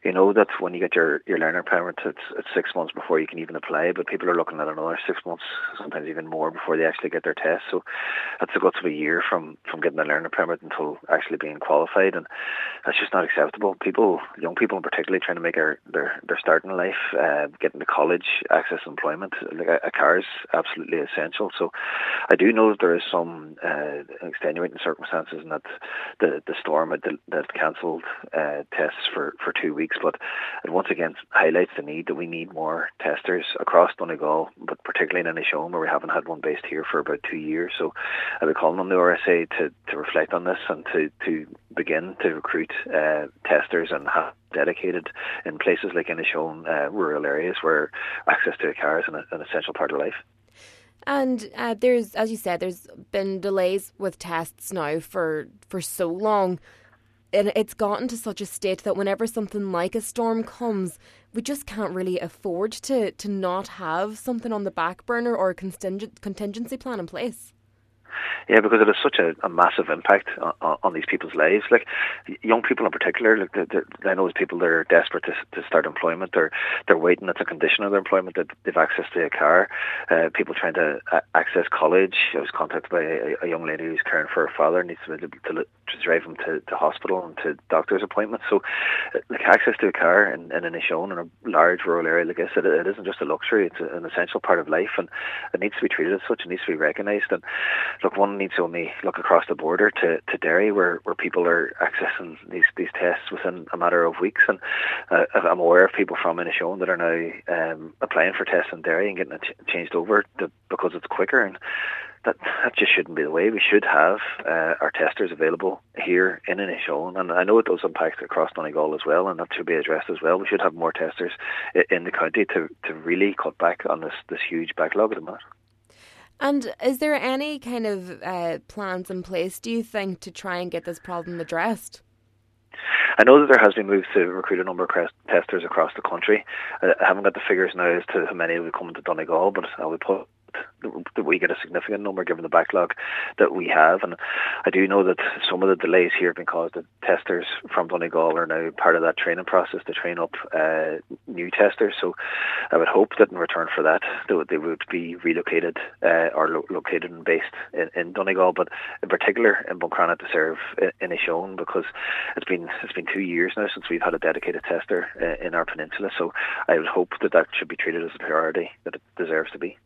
You know that when you get your learner permit, it's 6 months before you can even apply, but people are looking at another 6 months, sometimes even more, before they actually get their test. So that's a guts of a year from getting a learner permit until actually being qualified, and that's just not acceptable. Young people in particular, trying to make their start in life, getting to college, access employment, like a car is absolutely essential. So I do know that there is some extenuating circumstances, and that the storm had cancelled tests for 2 weeks, but it once again highlights the need that we need more testers across Donegal, but particularly in Inishowen, where we haven't had one based here for about 2 years. So I'll be calling on the RSA to reflect on this and to begin to recruit testers and have dedicated in places like Inishowen, rural areas where access to a car is an essential part of life. And there's, as you said, there's been delays with tests now for so long. And it's gotten to such a state that whenever something like a storm comes, we just can't really afford to not have something on the back burner or a contingency plan in place. Yeah, because it has such a massive impact on these people's lives. Like young people in particular, like I know people that are desperate to start employment. They're waiting. It's a condition of their employment that they've access to a car. People trying to access college. I was contacted by a young lady who's caring for her father, needs to be able to drive him to hospital and to doctor's appointments. So, like access to a car in Inishowen, in a large rural area like this, it isn't just a luxury. It's an essential part of life, and it needs to be treated as such. It needs to be recognised. And look, one needs to only look across the border to Derry, where people are accessing these tests within a matter of weeks. And I'm aware of people from Inishowen that are now applying for tests in Derry and getting it changed over because it's quicker. And that just shouldn't be the way. We should have our testers available here in Inishowen, and I know it does impact across Donegal as well, and that should be addressed as well. We should have more testers in the county to really cut back on this huge backlog at the moment. And is there any kind of plans in place, do you think, to try and get this problem addressed? I know that there has been moves to recruit a number of testers across the country. I haven't got the figures now as to how many will come into Donegal, but I would put that we get a significant number given the backlog that we have. And I do know that some of the delays here have been caused that testers from Donegal are now part of that training process to train up new testers. So I would hope that in return for that, they would be relocated or located and based in Donegal, but in particular in Buncrana to serve Inishowen, because it's been 2 years now since we've had a dedicated tester in our peninsula. So I would hope that should be treated as a priority that it deserves to be.